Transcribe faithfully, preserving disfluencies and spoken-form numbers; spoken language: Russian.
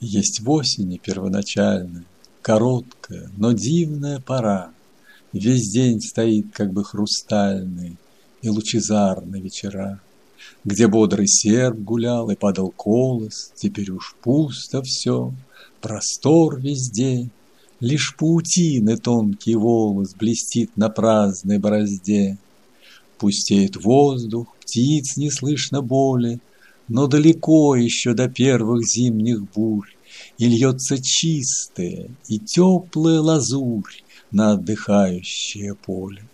Есть в осени первоначальная, короткая, но дивная пора. Весь день стоит как бы хрустальный и лучезарный вечера, где бодрый серп гулял и падал колос, теперь уж пусто все, простор везде, лишь паутины тонкий волос блестит на праздной борозде. Пустеет воздух, птиц не слышно боли, но далеко еще до первых зимних бурь, и льется чистая и теплая лазурь на отдыхающее поле.